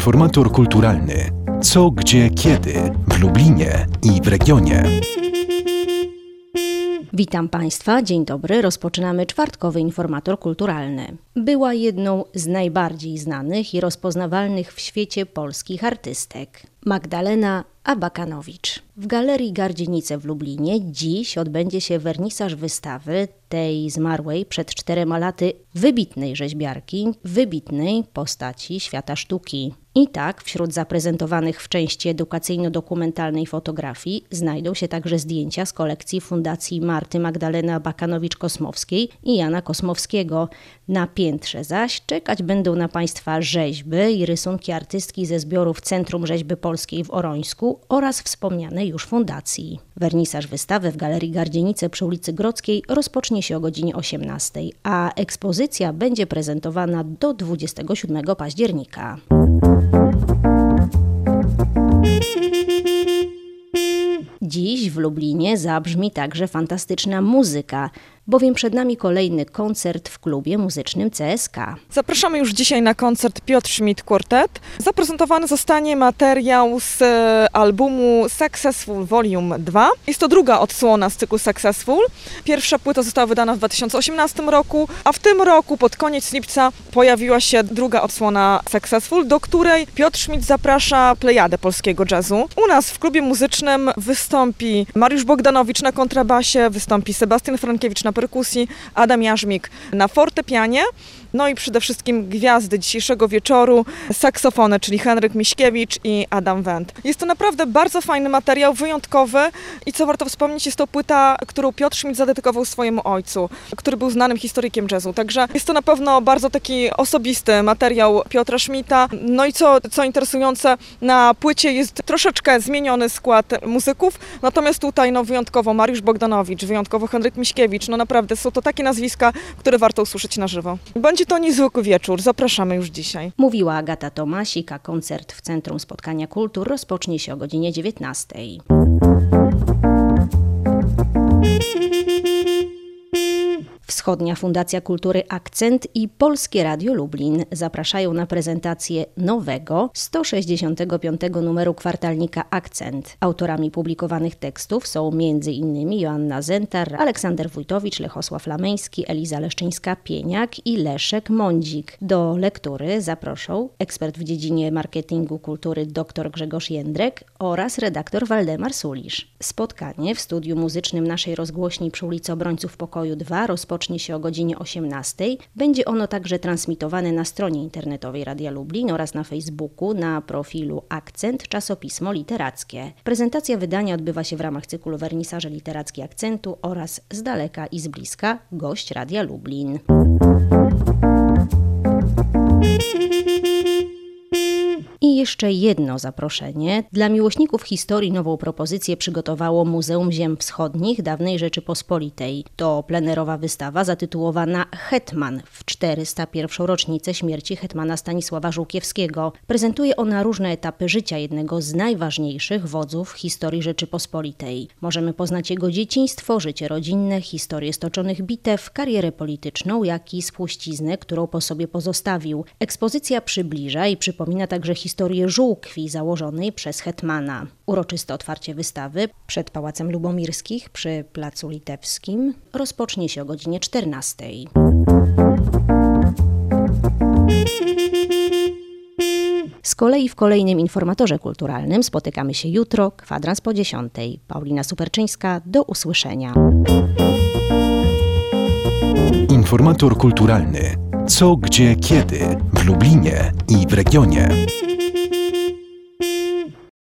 Informator kulturalny. Co, gdzie, kiedy w Lublinie i w regionie. Witam Państwa, dzień dobry. Rozpoczynamy czwartkowy Informator kulturalny. Była jedną z najbardziej znanych i rozpoznawalnych w świecie polskich artystek. Magdalena Abakanowicz. W Galerii Gardzienice w Lublinie dziś odbędzie się wernisaż wystawy tej zmarłej przed 4 laty wybitnej rzeźbiarki, wybitnej postaci świata sztuki. I tak wśród zaprezentowanych w części edukacyjno-dokumentalnej fotografii znajdą się także zdjęcia z kolekcji Fundacji Marty Magdaleny Abakanowicz-Kosmowskiej i Jana Kosmowskiego. Na piętrze zaś czekać będą na Państwa rzeźby i rysunki artystki ze zbiorów Centrum Rzeźby Polskiej w Orońsku oraz wspomnianej już fundacji. Wernisaż wystawy w Galerii Gardzienice przy ulicy Grodzkiej rozpocznie się o godzinie 18, a ekspozycja będzie prezentowana do 27 października. Dziś w Lublinie zabrzmi także fantastyczna muzyka, bowiem przed nami kolejny koncert w klubie muzycznym CSK. Zapraszamy już dzisiaj na koncert Piotr Schmidt Quartet. Zaprezentowany zostanie materiał z albumu Successful Volume 2. Jest to druga odsłona z cyklu Successful. Pierwsza płyta została wydana w 2018 roku, a w tym roku pod koniec lipca pojawiła się druga odsłona Successful, do której Piotr Schmidt zaprasza plejadę polskiego jazzu. U nas w klubie muzycznym wystąpi Mariusz Bogdanowicz na kontrabasie, wystąpi Sebastian Frankiewicz na perkusji, Adam Jarzmik na fortepianie, no i przede wszystkim gwiazdy dzisiejszego wieczoru, saksofony, czyli Henryk Miśkiewicz i Adam Wendt. Jest to naprawdę bardzo fajny materiał, wyjątkowy i co warto wspomnieć, jest to płyta, którą Piotr Schmidt zadedykował swojemu ojcu, który był znanym historykiem jazzu. Także jest to na pewno bardzo taki osobisty materiał Piotra Schmidta. No i co interesujące, na płycie jest troszeczkę zmieniony skład muzyków, natomiast tutaj wyjątkowo Mariusz Bogdanowicz, wyjątkowo Henryk Miśkiewicz, naprawdę są to takie nazwiska, które warto usłyszeć na żywo. Będzie to niezwykły wieczór, zapraszamy już dzisiaj. Mówiła Agata Tomasik, a koncert w Centrum Spotkania Kultur rozpocznie się o godzinie 19. Wschodnia Fundacja Kultury Akcent i Polskie Radio Lublin zapraszają na prezentację nowego, 165. numeru kwartalnika Akcent. Autorami publikowanych tekstów są m.in. Joanna Zentar, Aleksander Wójtowicz, Lechosław Lameński, Eliza Leszczyńska-Pieniak i Leszek Mądzik. Do lektury zaproszą ekspert w dziedzinie marketingu kultury dr Grzegorz Jędrek oraz redaktor Waldemar Sulisz. Spotkanie w studiu muzycznym naszej rozgłośni przy ulicy Obrońców Pokoju 2 rozpocznie się o godzinie 18. Będzie ono także transmitowane na stronie internetowej Radia Lublin oraz na Facebooku na profilu Akcent Czasopismo Literackie. Prezentacja wydania odbywa się w ramach cyklu Wernisaże Literackie Akcentu oraz z daleka i z bliska gość Radia Lublin. I jeszcze jedno zaproszenie. Dla miłośników historii nową propozycję przygotowało Muzeum Ziem Wschodnich Dawnej Rzeczypospolitej. To plenerowa wystawa zatytułowana Hetman w 401. rocznicę śmierci hetmana Stanisława Żółkiewskiego. Prezentuje ona różne etapy życia jednego z najważniejszych wodzów w historii Rzeczypospolitej. Możemy poznać jego dzieciństwo, życie rodzinne, historię stoczonych bitew, karierę polityczną, jak i spuściznę, którą po sobie pozostawił. Ekspozycja przybliża i przypomina także historię Żółkwi założonej przez hetmana. Uroczyste otwarcie wystawy przed Pałacem Lubomirskich przy Placu Litewskim rozpocznie się o godzinie 14. Z kolei w kolejnym informatorze kulturalnym spotykamy się jutro, kwadrans po 10. Paulina Superczyńska, do usłyszenia. Informator kulturalny. Co, gdzie, kiedy w Lublinie i w regionie.